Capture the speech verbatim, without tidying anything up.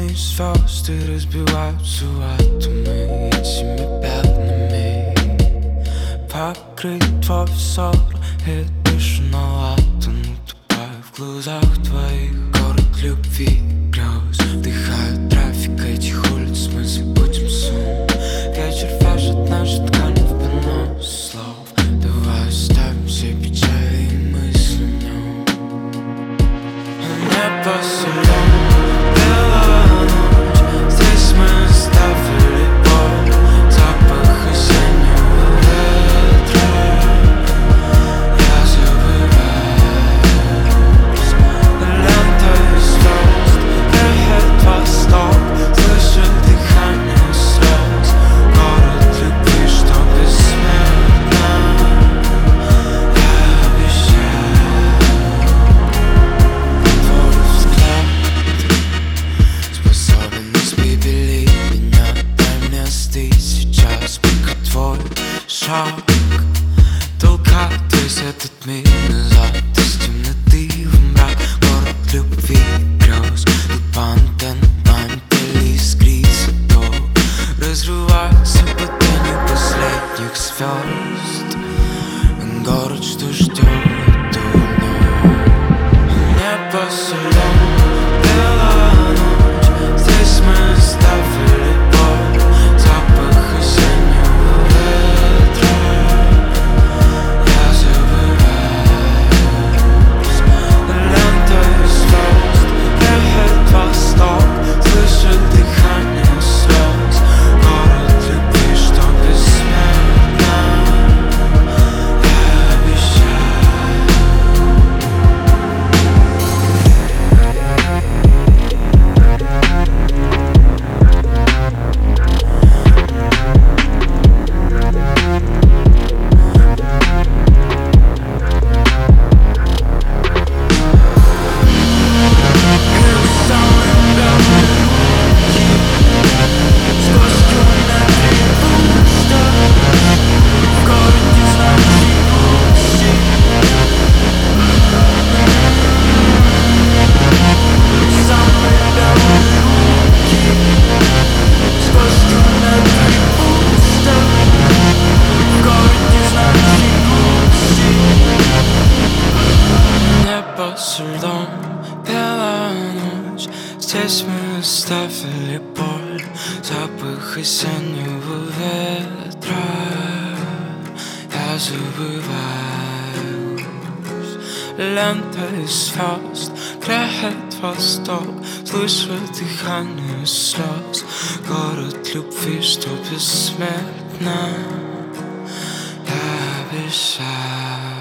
Последние звезды разбиваются атомы этими пятнами. Покрыт твой взор, и тишина тонут в глазах твоих. Город любви, грез, вдыхает трафик этих улиц, мы забудем сон. Вечер вяжет наши ткани в понос слов. Давай оставим все печали и мысли в нем. Небо солено, белая ночь, здесь мы оставили боль, запах осеннего ветра. Я забываюсь, лентой звезд летит восток, слышу дыхание слез. Город любви, что бессмертно. Я обещаю, твой взгляд способен испепелить меня. Дай мне остыть сейчас, пока твой шаг толкает весь этот мир назад из темноты в мрак. Город любви, грез, тут по антеннам памяти искрится ток, разрывается под тенью последних звезд. Город, что ждет давно. Небо солено, белая ночь, здесь мы оставили боль, запах осеннего ветра. Я забываюсь, лентой звезд летит восток, слышу дыхание слез. Город любви, что бессмертно. Я обещаю. Небо солено, белая ночь, здесь мы оставили боль, запах осеннего ветра. Я забываюсь, лентой звезд греет восток, слышу дыхание слез. Город любви, что бессмертно. Я обещаю.